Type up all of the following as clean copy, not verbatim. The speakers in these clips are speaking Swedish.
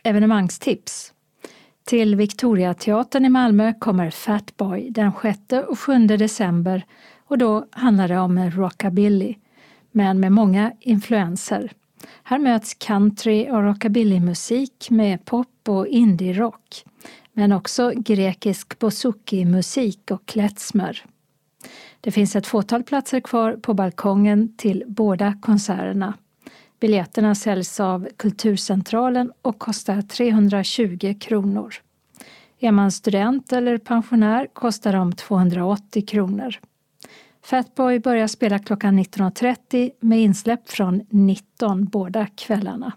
evenemangstips. Till Victoriateatern i Malmö kommer Fatboy den 6 och 7 december och då handlar det om rockabilly, men med många influenser. Här möts country och rockabillymusik med pop och indie-rock, men också grekisk bouzouki-musik och klezmer. Det finns ett fåtal platser kvar på balkongen till båda konserterna. Biljetterna säljs av Kulturcentralen och kostar 320 kronor. Är man student eller pensionär kostar de 280 kronor. Fatboy börjar spela klockan 19.30 med insläpp från 19 båda kvällarna.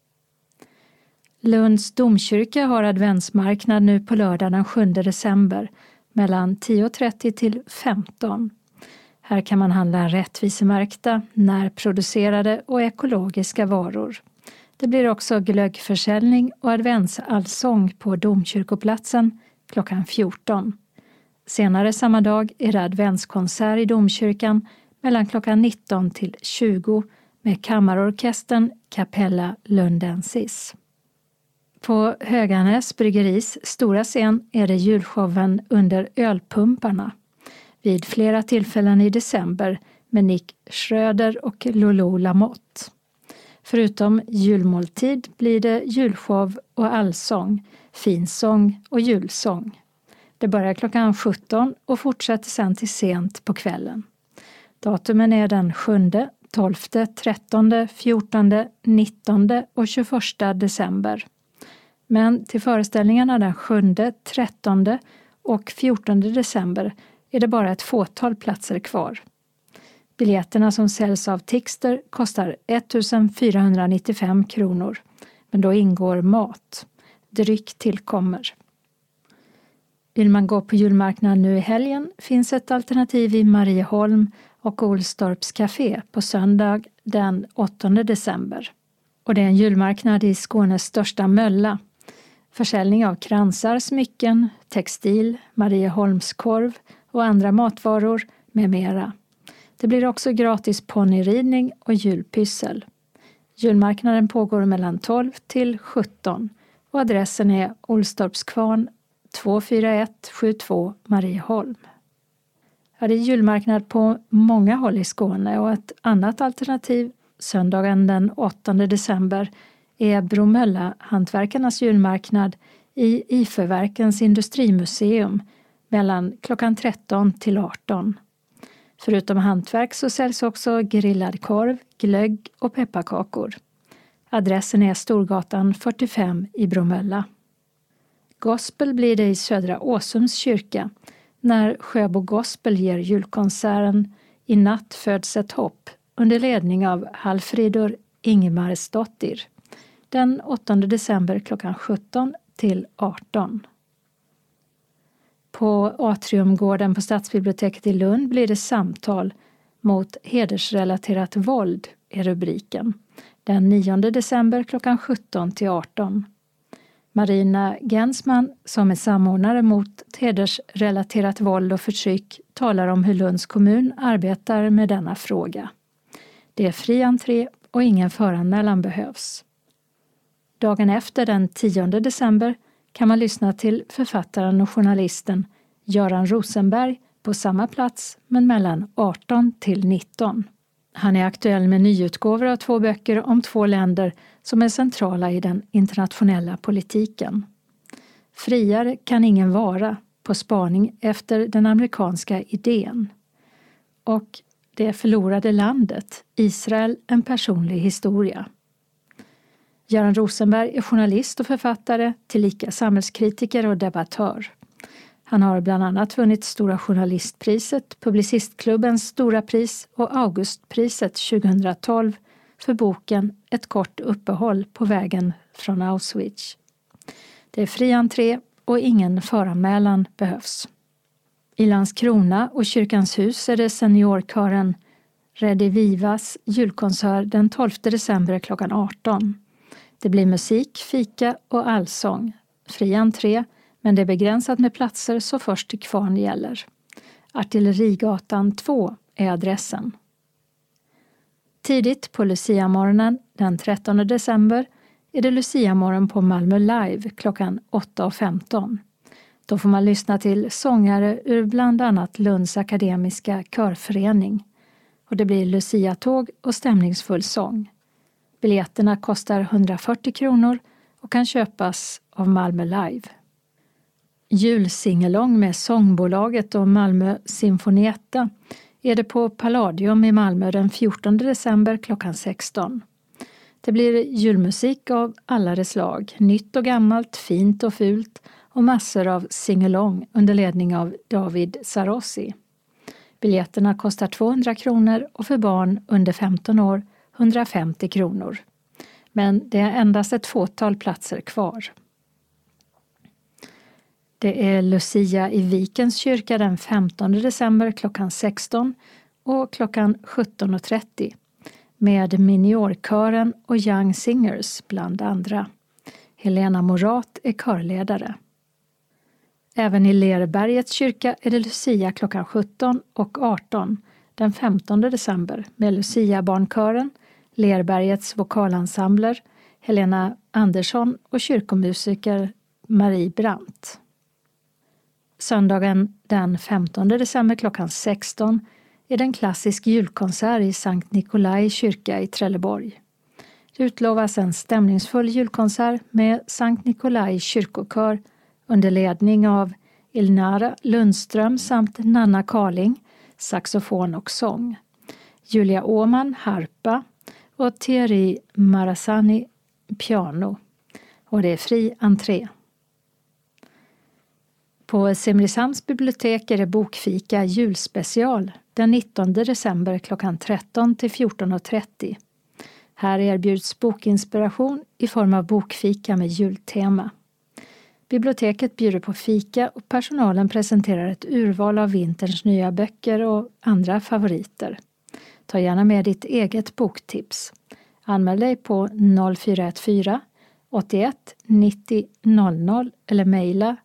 Lunds domkyrka har adventsmarknad nu på lördag den 7 december mellan 10.30 till 15. Här kan man handla rättvisemärkta, närproducerade och ekologiska varor. Det blir också glöggförsäljning och adventsallsång på Domkyrkoplatsen klockan 14. Senare samma dag är det adventskonsert i domkyrkan mellan klockan 19 till 20 med kammarorkestern Capella Lundensis. På Höganäs bryggeris stora scen är det julshowen under ölpumparna vid flera tillfällen i december med Nick Schröder och Lolo Lamotte. Förutom julmåltid blir det julshow och allsång, finsång och julsång. Det börjar klockan 17 och fortsätter sedan till sent på kvällen. Datumen är den 7, 12, 13, 14, 19 och 21 december. Men till föreställningarna den 7, 13 och 14 december är det bara ett fåtal platser kvar. Biljetterna som säljs av Tixter kostar 1495 kronor, men då ingår mat. Dryck tillkommer. Vill man gå på julmarknad nu i helgen finns ett alternativ i Marieholm och Olstorps café på söndag den 8 december. Och det är en julmarknad i Skånes största mölla. Försäljning av kransar, smycken, textil, Marieholmskorv och andra matvaror med mera. Det blir också gratis ponnyridning och julpyssel. Julmarknaden pågår mellan 12 till 17 och adressen är Olstorpskvarn 24172 Marieholm. Det är julmarknad på många håll i Skåne och ett annat alternativ söndagen den 8 december är Bromölla hantverkarnas julmarknad i IFÖ-verkens industrimuseum mellan klockan 13 till 18. Förutom hantverk så säljs också grillad korv, glögg och pepparkakor. Adressen är Storgatan 45 i Bromölla. Gospel blir det i Södra Åsums kyrka när Sjöbo Gospel ger julkonserten I natt föds ett hopp under ledning av Hallfridur Ingemarsdottir den 8 december klockan 17 till 18. På Atriumgården på Stadsbiblioteket i Lund blir det samtal mot hedersrelaterat våld är rubriken. Den 9 december klockan 17 till 18. Marina Gensman som är samordnare mot hedersrelaterat våld och förtryck talar om hur Lunds kommun arbetar med denna fråga. Det är fri entré och ingen föranmälan behövs. Dagen efter den 10 december kan man lyssna till författaren och journalisten Göran Rosenberg på samma plats men mellan 18 till 19. Han är aktuell med nyutgåvor av 2 böcker om 2 länder som är centrala i den internationella politiken. Friare kan ingen vara på spaning efter den amerikanska idén. Och Det förlorade landet, Israel, en personlig historia. Göran Rosenberg är journalist och författare, tillika samhällskritiker och debattör. Han har bland annat vunnit Stora journalistpriset, Publicistklubbens stora pris och Augustpriset 2012 för boken Ett kort uppehåll på vägen från Auschwitz. Det är fri entré och ingen föranmälan behövs. I Landskrona och Kyrkans hus är det seniorkören Redivivas julkonsert den 12 december klockan 18. Det blir musik, fika och allsång. Fri entré, men det är begränsat med platser så först till kvarn gäller. Artillerigatan 2 är adressen. Tidigt på Lucia-morgonen den 13 december är det Lucia-morgon på Malmö Live klockan 8.15. Då får man lyssna till sångare ur bland annat Lunds akademiska körförening. Och det blir Lucia-tåg och stämningsfull sång. Biljetterna kostar 140 kronor och kan köpas av Malmö Live. Julsingelång med Sångbolaget och Malmö Sinfonietta är det på Palladium i Malmö den 14 december klockan 16. Det blir julmusik av alla dess slag, nytt och gammalt, fint och fult och massor av singelång under ledning av David Sarossi. Biljetterna kostar 200 kronor och för barn under 15 år 150 kronor. Men det är endast ett fåtal platser kvar. Det är Lucia i Vikens kyrka den 15 december klockan 16 och klockan 17.30 med Miniorkören och Young Singers bland andra. Helena Morat är körledare. Även i Lerbergets kyrka är det Lucia klockan 17 och 18 den 15 december med Lucia-barnkören, Lerbergets vokalensembler, Helena Andersson och kyrkomusiker Marie Brandt. Söndagen den 15 december klockan 16 är det en klassisk julkonsert i Sankt Nikolai kyrka i Trelleborg. Det utlovas en stämningsfull julkonsert med Sankt Nikolai kyrkokör under ledning av Ilnara Lundström samt Nanna Karling, saxofon och sång. Julia Åman, harpa och Thierry Marasani, piano. Och det är fri entré. På Simrishamns bibliotek är det bokfika julspecial den 19 december klockan 13 till 14.30. Här erbjuds bokinspiration i form av bokfika med jultema. Biblioteket bjuder på fika och personalen presenterar ett urval av vinterns nya böcker och andra favoriter. Ta gärna med ditt eget boktips. Anmäl dig på 0414 81 90 00 eller mejla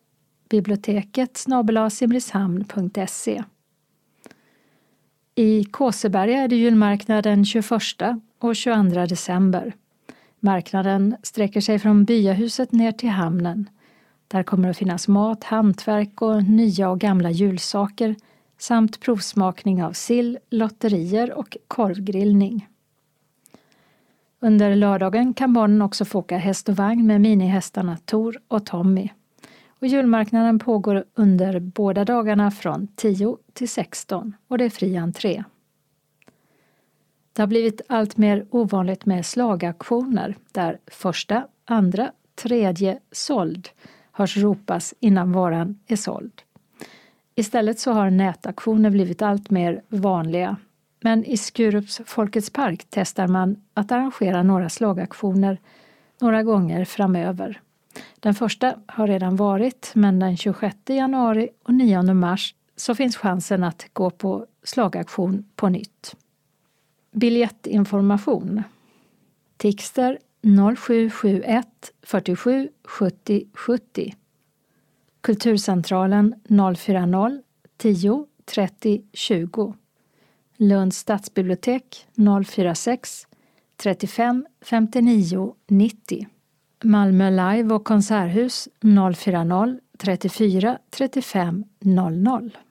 biblioteket@simrishamn.se. I Kåseberga är det julmarknad den 21 och 22 december. Marknaden sträcker sig från byahuset ner till hamnen. Där kommer att finnas mat, hantverk och nya och gamla julsaker samt provsmakning av sill, lotterier och korvgrillning. Under lördagen kan barnen också få åka häst och vagn med minihästarna Tor och Tommy. Och julmarknaden pågår under båda dagarna från 10 till 16 och det är fri entré. Det har blivit allt mer ovanligt med slagaktioner där första, andra, tredje såld hörs ropas innan varan är såld. Istället så har nätaktioner blivit allt mer vanliga. Men i Skurups Folkets park testar man att arrangera några slagaktioner några gånger framöver. Den första har redan varit, men den 26 januari och 9 mars så finns chansen att gå på slagaktion på nytt. Biljettinformation. Tixter 0771 47 70 70. Kulturcentralen 040 10 30 20. Lunds stadsbibliotek 046 35 59 90. Malmö Live och konserthus 040 34 35 00.